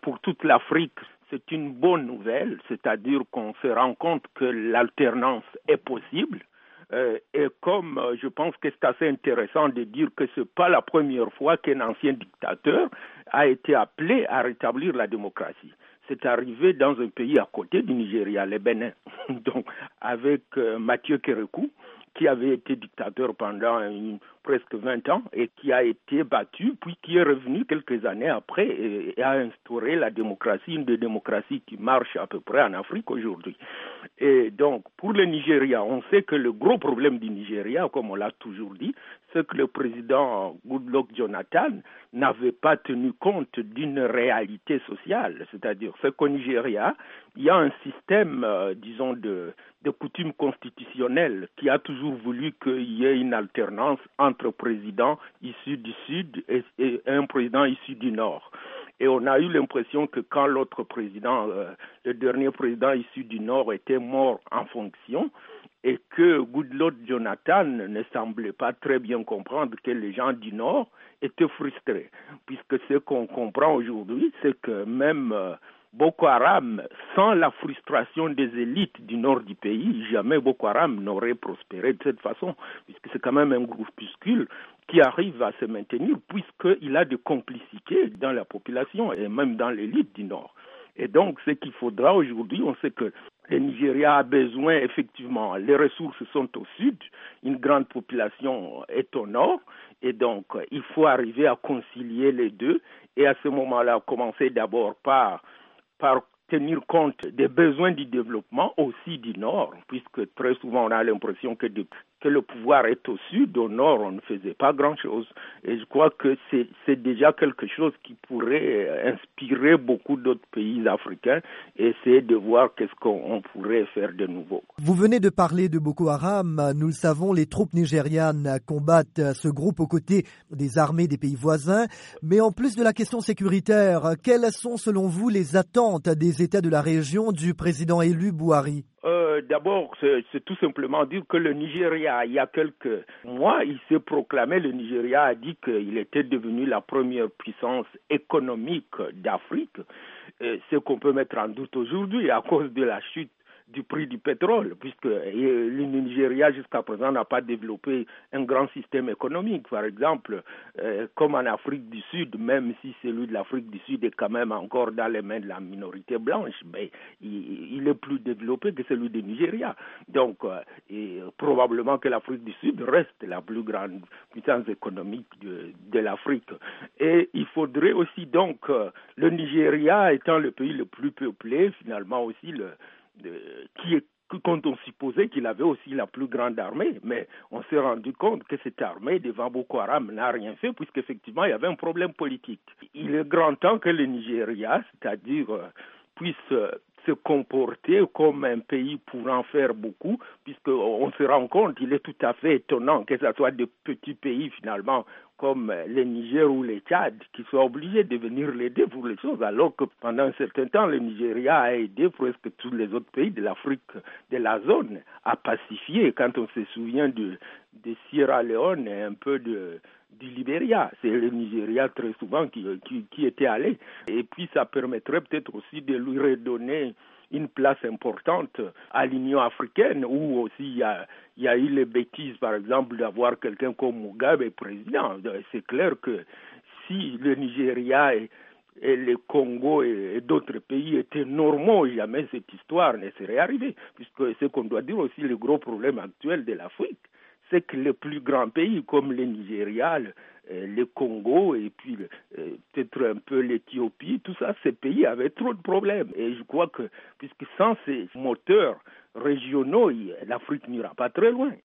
pour toute l'Afrique, c'est une bonne nouvelle, c'est-à-dire qu'on se rend compte que l'alternance est possible. Et comme je pense que c'est assez intéressant de dire que ce n'est pas la première fois qu'un ancien dictateur a été appelé à rétablir la démocratie. C'est arrivé dans un pays à côté du Nigeria, le Bénin, donc avec Mathieu Kérékou, qui avait été dictateur pendant presque 20 ans et qui a été battu, puis qui est revenu quelques années après et a instauré la démocratie, une des démocraties qui marche à peu près en Afrique aujourd'hui. Et donc, pour le Nigeria, on sait que le gros problème du Nigeria, comme on l'a toujours dit, c'est que le président Goodluck Jonathan n'avait pas tenu compte d'une réalité sociale. C'est-à-dire, c'est qu'au Nigeria, il y a un système, disons, de coutumes constitutionnelles qui a toujours voulu qu'il y ait une alternance entre présidents issus du Sud et un président issu du Nord. Et on a eu l'impression que quand l'autre président, le dernier président issu du Nord était mort en fonction, et que Goodluck Jonathan ne semblait pas très bien comprendre que les gens du Nord étaient frustrés. Puisque ce qu'on comprend aujourd'hui, c'est que même Boko Haram, sans la frustration des élites du nord du pays, jamais Boko Haram n'aurait prospéré de cette façon, puisque c'est quand même un groupuscule qui arrive à se maintenir, puisqu'il a des complicités dans la population et même dans l'élite du Nord. Et donc, ce qu'il faudra aujourd'hui, on sait que le Nigeria a besoin, effectivement, les ressources sont au sud, une grande population est au nord, et donc il faut arriver à concilier les deux, et à ce moment-là, commencer d'abord par tenir compte des besoins du développement aussi du Nord, puisque très souvent on a l'impression que le pouvoir est au sud, au nord on ne faisait pas grand-chose. Et je crois que c'est déjà quelque chose qui pourrait inspirer beaucoup d'autres pays africains et essayer de voir qu'est-ce qu'on pourrait faire de nouveau. Vous venez de parler de Boko Haram. Nous le savons, les troupes nigérianes combattent ce groupe aux côtés des armées des pays voisins. Mais en plus de la question sécuritaire, quelles sont selon vous les attentes des États de la région du président élu Buhari? D'abord, c'est tout simplement dire que le Nigeria, il y a quelques mois, il s'est proclamé, le Nigeria a dit qu'il était devenu la première puissance économique d'Afrique, ce qu'on peut mettre en doute aujourd'hui à cause de la chute du prix du pétrole, puisque le Nigeria jusqu'à présent n'a pas développé un grand système économique. Par exemple, comme en Afrique du Sud, même si celui de l'Afrique du Sud est quand même encore dans les mains de la minorité blanche, mais il est plus développé que celui du Nigeria. Donc, probablement que l'Afrique du Sud reste la plus grande puissance économique de l'Afrique. Et il faudrait aussi donc, le Nigeria étant le pays le plus peuplé, finalement aussi quand on supposait qu'il avait aussi la plus grande armée, mais on s'est rendu compte que cette armée devant Boko Haram n'a rien fait puisqu'effectivement il y avait un problème politique. Il est grand temps que le Nigeria, c'est-à-dire puisse se comporter comme un pays pouvant faire beaucoup, puisqu'on se rend compte, il est tout à fait étonnant que ce soit des petits pays finalement comme le Niger ou le Tchad qui soient obligés de venir l'aider pour les choses, alors que pendant un certain temps, le Nigeria a aidé presque tous les autres pays de l'Afrique, de la zone, à pacifier. Quand on se souvient de Sierra Leone et un peu du Libéria, c'est le Nigeria très souvent qui était allé. Et puis ça permettrait peut-être aussi de lui redonner une place importante à l'Union africaine, où aussi il y a eu les bêtises, par exemple, d'avoir quelqu'un comme Mugabe président. C'est clair que si le Nigeria et le Congo et d'autres pays étaient normaux, jamais cette histoire ne serait arrivée. Puisque ce qu'on doit dire aussi, le gros problème actuel de l'Afrique, c'est que les plus grands pays comme le Nigeria, le Congo et puis peut-être un peu l'Éthiopie, tout ça, ces pays avaient trop de problèmes. Et je crois que, puisque sans ces moteurs régionaux, l'Afrique n'ira pas très loin.